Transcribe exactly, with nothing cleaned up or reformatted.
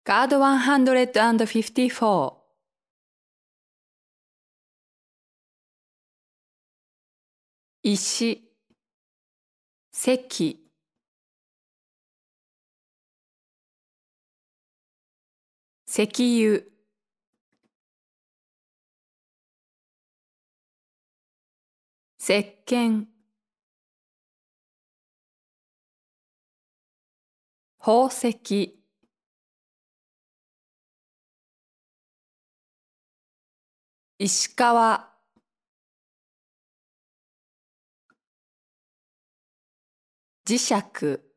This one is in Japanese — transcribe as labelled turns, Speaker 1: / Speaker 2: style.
Speaker 1: カードワンハンドレッドフィフティーフォー。石、石、石油、石鹸、宝石、石川、磁石、